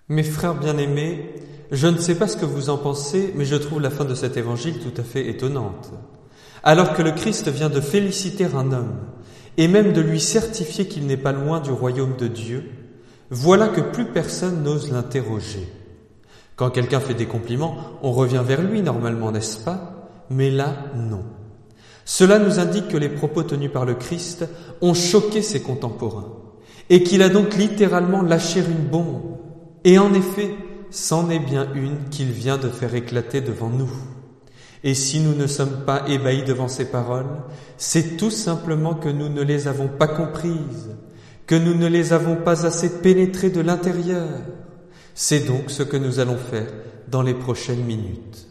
Mes frères bien-aimés, je ne sais pas ce que vous en pensez, mais je trouve la fin de cet évangile tout à fait étonnante. Alors que le Christ vient de féliciter un homme, et même de lui certifier qu'il n'est pas loin du royaume de Dieu, voilà que plus personne n'ose l'interroger. Quand quelqu'un fait des compliments, on revient vers lui normalement, n'est-ce pas? Mais là, non. Cela nous indique que les propos tenus par le Christ ont choqué ses contemporains, et qu'il a donc littéralement lâché une bombe. Et en effet, c'en est bien une qu'il vient de faire éclater devant nous. Et si nous ne sommes pas ébahis devant ces paroles, c'est tout simplement que nous ne les avons pas comprises, que nous ne les avons pas assez pénétrées de l'intérieur. C'est donc ce que nous allons faire dans les prochaines minutes.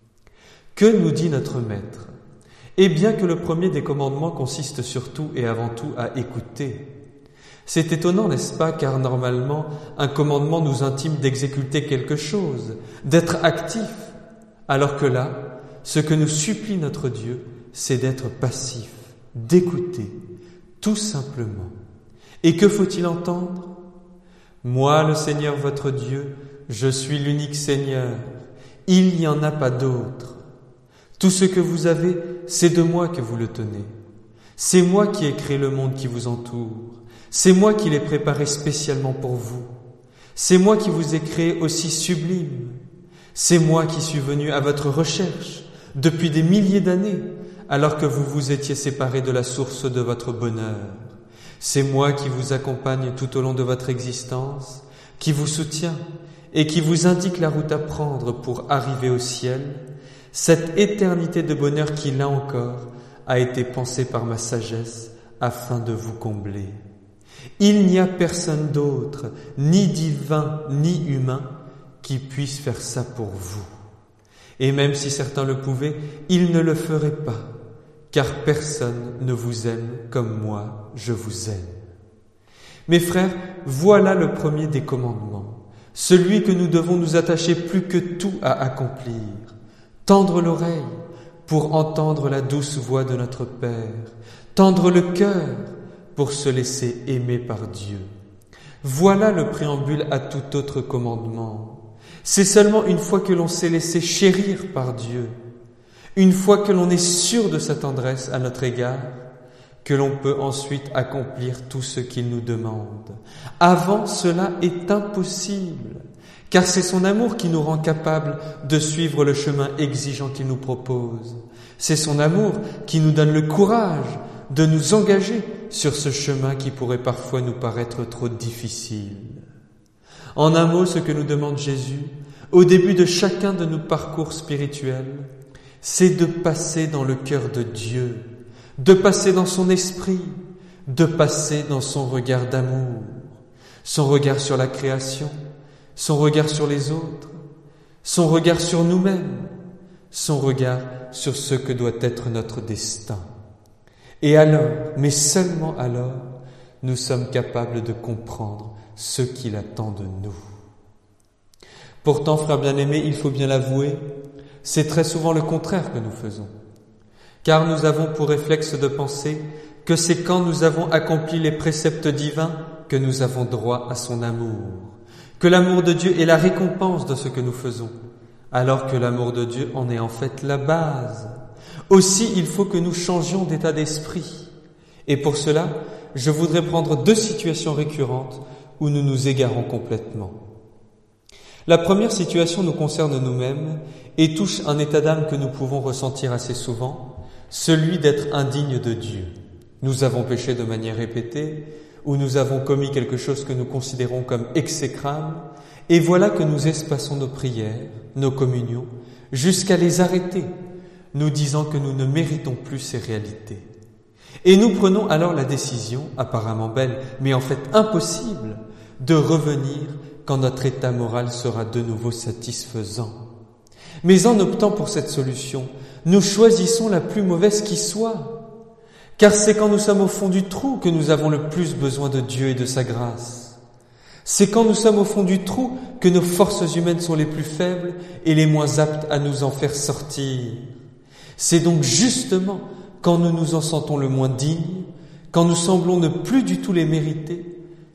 Que nous dit notre Maître? Eh bien que le premier des commandements consiste surtout et avant tout à écouter. C'est étonnant, n'est-ce pas, car normalement, un commandement nous intime d'exécuter quelque chose, d'être actif, alors que là, ce que nous supplie notre Dieu, c'est d'être passif, d'écouter, tout simplement. Et que faut-il entendre? Moi, le Seigneur votre Dieu, je suis l'unique Seigneur, il n'y en a pas d'autre. Tout ce que vous avez, c'est de moi que vous le tenez. C'est moi qui ai créé le monde qui vous entoure. C'est moi qui l'ai préparé spécialement pour vous. C'est moi qui vous ai créé aussi sublime. C'est moi qui suis venu à votre recherche depuis des milliers d'années, alors que vous vous étiez séparés de la source de votre bonheur. C'est moi qui vous accompagne tout au long de votre existence, qui vous soutient et qui vous indique la route à prendre pour arriver au ciel, cette éternité de bonheur qui, là encore, a été pensée par ma sagesse afin de vous combler. Il n'y a personne d'autre, ni divin, ni humain, qui puisse faire ça pour vous. Et même si certains le pouvaient, ils ne le feraient pas, car personne ne vous aime comme moi, je vous aime. Mes frères, voilà le premier des commandements, celui que nous devons nous attacher plus que tout à accomplir. Tendre l'oreille pour entendre la douce voix de notre Père, tendre le cœur pour se laisser aimer par Dieu. Voilà le préambule à tout autre commandement. C'est seulement une fois que l'on s'est laissé chérir par Dieu, une fois que l'on est sûr de sa tendresse à notre égard, que l'on peut ensuite accomplir tout ce qu'il nous demande. Avant, cela est impossible, car c'est son amour qui nous rend capables de suivre le chemin exigeant qu'il nous propose. C'est son amour qui nous donne le courage de nous engager sur ce chemin qui pourrait parfois nous paraître trop difficile. En un mot, ce que nous demande Jésus, au début de chacun de nos parcours spirituels, c'est de passer dans le cœur de Dieu, de passer dans son esprit, de passer dans son regard d'amour, son regard sur la création, son regard sur les autres, son regard sur nous-mêmes, son regard sur ce que doit être notre destin. Et alors, mais seulement alors, nous sommes capables de comprendre ce qu'il attend de nous. Pourtant, frères bien-aimés, il faut bien l'avouer, c'est très souvent le contraire que nous faisons. Car nous avons pour réflexe de penser que c'est quand nous avons accompli les préceptes divins que nous avons droit à son amour, que l'amour de Dieu est la récompense de ce que nous faisons, alors que l'amour de Dieu en est en fait la base. Aussi, il faut que nous changions d'état d'esprit. Et pour cela, je voudrais prendre deux situations récurrentes où nous nous égarons complètement. La première situation nous concerne nous-mêmes et touche un état d'âme que nous pouvons ressentir assez souvent, celui d'être indigne de Dieu. Nous avons péché de manière répétée, ou nous avons commis quelque chose que nous considérons comme exécrable, et voilà que nous espaçons nos prières, nos communions, jusqu'à les arrêter, nous disant que nous ne méritons plus ces réalités. Et nous prenons alors la décision, apparemment belle, mais en fait impossible, de revenir quand notre état moral sera de nouveau satisfaisant. Mais en optant pour cette solution, nous choisissons la plus mauvaise qui soit, car c'est quand nous sommes au fond du trou que nous avons le plus besoin de Dieu et de sa grâce. C'est quand nous sommes au fond du trou que nos forces humaines sont les plus faibles et les moins aptes à nous en faire sortir. C'est donc justement quand nous nous en sentons le moins dignes, quand nous semblons ne plus du tout les mériter,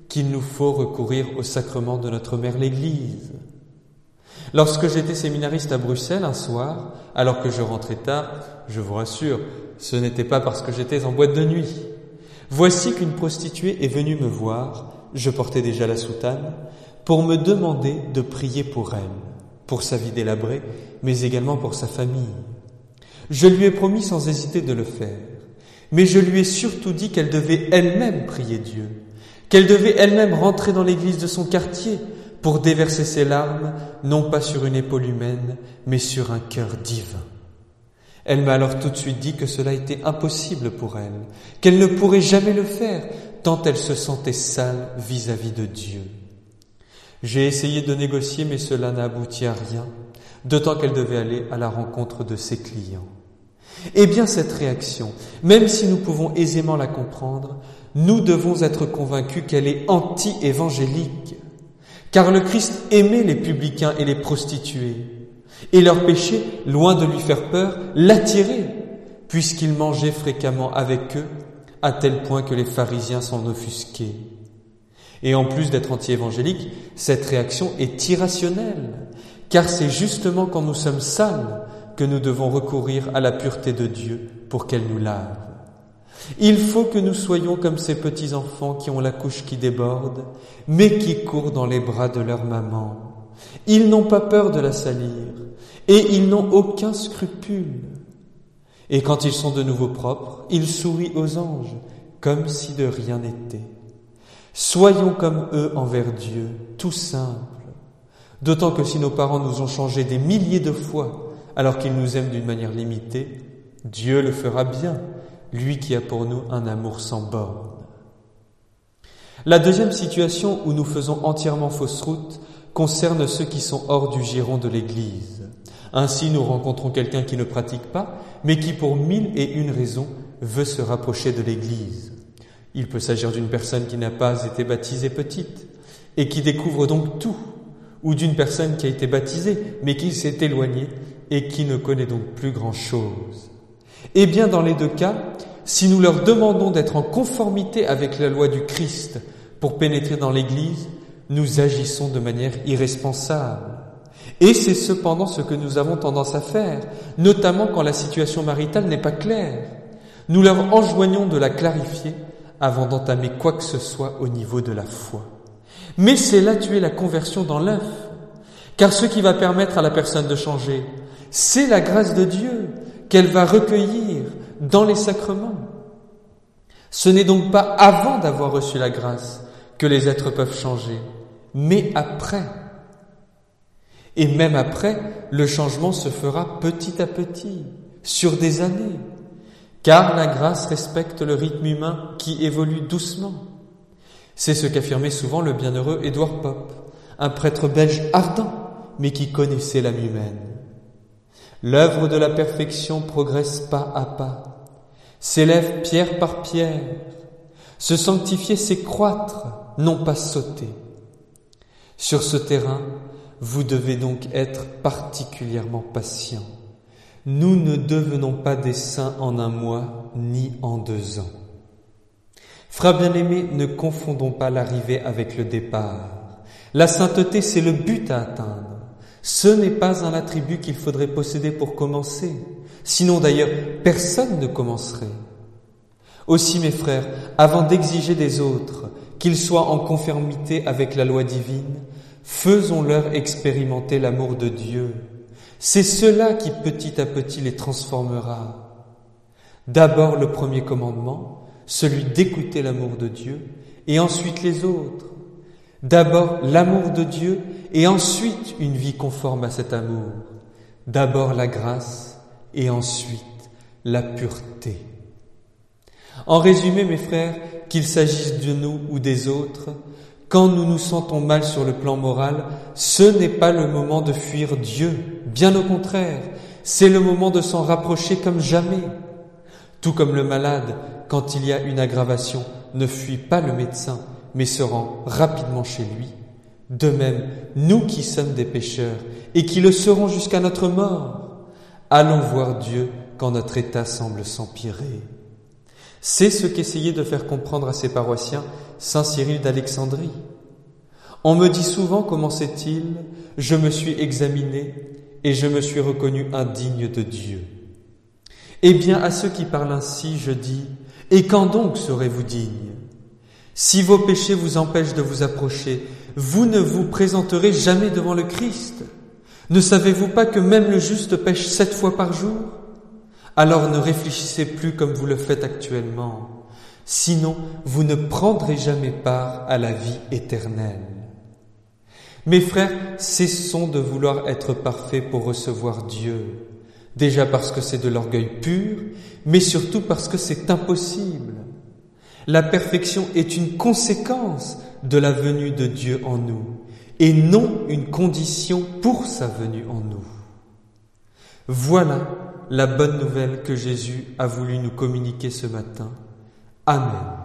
qu'il nous faut recourir au sacrement de notre mère l'Église. Lorsque j'étais séminariste à Bruxelles un soir, alors que je rentrais tard, je vous rassure, ce n'était pas parce que j'étais en boîte de nuit. Voici qu'une prostituée est venue me voir, je portais déjà la soutane, pour me demander de prier pour elle, pour sa vie délabrée, mais également pour sa famille. Je lui ai promis sans hésiter de le faire, mais je lui ai surtout dit qu'elle devait elle-même prier Dieu, qu'elle devait elle-même rentrer dans l'église de son quartier pour déverser ses larmes, non pas sur une épaule humaine, mais sur un cœur divin. Elle m'a alors tout de suite dit que cela était impossible pour elle, qu'elle ne pourrait jamais le faire, tant elle se sentait sale vis-à-vis de Dieu. J'ai essayé de négocier, mais cela n'a abouti à rien, d'autant qu'elle devait aller à la rencontre de ses clients. Eh bien, cette réaction, même si nous pouvons aisément la comprendre, nous devons être convaincus qu'elle est anti-évangélique, car le Christ aimait les publicains et les prostituées, et leur péché, loin de lui faire peur, l'attirait, puisqu'il mangeait fréquemment avec eux, à tel point que les pharisiens s'en offusquaient. Et en plus d'être anti-évangélique, cette réaction est irrationnelle, car c'est justement quand nous sommes sales que nous devons recourir à la pureté de Dieu pour qu'elle nous lave. Il faut que nous soyons comme ces petits enfants qui ont la couche qui déborde, mais qui courent dans les bras de leur maman. Ils n'ont pas peur de la salir, et ils n'ont aucun scrupule. Et quand ils sont de nouveau propres, ils sourient aux anges, comme si de rien n'était. Soyons comme eux envers Dieu, tout simple. D'autant que si nos parents nous ont changés des milliers de fois, alors qu'ils nous aiment d'une manière limitée, Dieu le fera bien, lui qui a pour nous un amour sans borne. La deuxième situation où nous faisons entièrement fausse route concerne ceux qui sont hors du giron de l'Église. Ainsi, nous rencontrons quelqu'un qui ne pratique pas, mais qui pour 1001 raisons veut se rapprocher de l'Église. Il peut s'agir d'une personne qui n'a pas été baptisée petite et qui découvre donc tout, ou d'une personne qui a été baptisée mais qui s'est éloignée et qui ne connaît donc plus grand-chose. Eh bien, dans les deux cas, si nous leur demandons d'être en conformité avec la loi du Christ pour pénétrer dans l'Église, nous agissons de manière irresponsable. Et c'est cependant ce que nous avons tendance à faire, notamment quand la situation maritale n'est pas claire. Nous leur enjoignons de la clarifier avant d'entamer quoi que ce soit au niveau de la foi. Mais c'est là tuer la conversion dans l'œuf, car ce qui va permettre à la personne de changer, c'est la grâce de Dieu qu'elle va recueillir dans les sacrements. Ce n'est donc pas avant d'avoir reçu la grâce que les êtres peuvent changer, mais après. Et même après, le changement se fera petit à petit, sur des années, car la grâce respecte le rythme humain qui évolue doucement. C'est ce qu'affirmait souvent le bienheureux Édouard Pope, un prêtre belge ardent, mais qui connaissait l'âme humaine. L'œuvre de la perfection progresse pas à pas, s'élève pierre par pierre. Se sanctifier, c'est croître, non pas sauter. Sur ce terrain, vous devez donc être particulièrement patient. Nous ne devenons pas des saints en 1 mois, ni en 2 ans. Frères bien-aimés, ne confondons pas l'arrivée avec le départ. La sainteté, c'est le but à atteindre. Ce n'est pas un attribut qu'il faudrait posséder pour commencer. Sinon d'ailleurs, personne ne commencerait. Aussi, mes frères, avant d'exiger des autres qu'ils soient en conformité avec la loi divine, faisons-leur expérimenter l'amour de Dieu. C'est cela qui petit à petit les transformera. D'abord le premier commandement, celui d'écouter l'amour de Dieu, et ensuite les autres. D'abord l'amour de Dieu, et ensuite une vie conforme à cet amour. D'abord la grâce, et ensuite la pureté. En résumé, mes frères, qu'il s'agisse de nous ou des autres, quand nous nous sentons mal sur le plan moral, ce n'est pas le moment de fuir Dieu. Bien au contraire, c'est le moment de s'en rapprocher comme jamais. Tout comme le malade, quand il y a une aggravation, ne fuit pas le médecin, mais se rend rapidement chez lui. De même, nous qui sommes des pécheurs et qui le serons jusqu'à notre mort, allons voir Dieu quand notre état semble s'empirer. C'est ce qu'essayait de faire comprendre à ses paroissiens saint Cyril d'Alexandrie. On me dit souvent, comment sait-il, je me suis examiné et je me suis reconnu indigne de Dieu. Eh bien, à ceux qui parlent ainsi, je dis, et quand donc serez-vous dignes? Si vos péchés vous empêchent de vous approcher, vous ne vous présenterez jamais devant le Christ. Ne savez-vous pas que même le juste pêche 7 fois par jour? Alors ne réfléchissez plus comme vous le faites actuellement, sinon vous ne prendrez jamais part à la vie éternelle. Mes frères, cessons de vouloir être parfaits pour recevoir Dieu, déjà parce que c'est de l'orgueil pur, mais surtout parce que c'est impossible. La perfection est une conséquence de la venue de Dieu en nous, et non une condition pour sa venue en nous. Voilà la bonne nouvelle que Jésus a voulu nous communiquer ce matin. Amen.